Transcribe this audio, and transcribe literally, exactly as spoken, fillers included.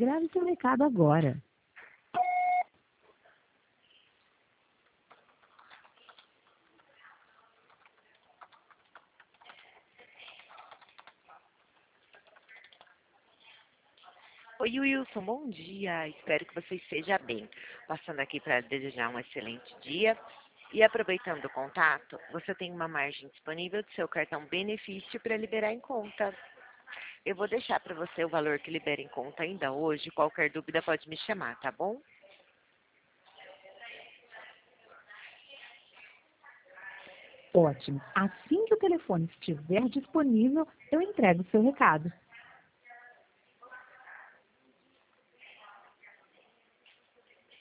grave seu recado agora. Oi, Wilson, bom dia. Espero que você esteja bem. Passando aqui para desejar um excelente dia. E aproveitando o contato, você tem uma margem disponível do seu cartão benefício para liberar em conta. Eu vou deixar para você o valor que libera em conta ainda hoje. Qualquer dúvida pode me chamar, tá bom? Ótimo. Assim que o telefone estiver disponível, eu entrego o seu recado.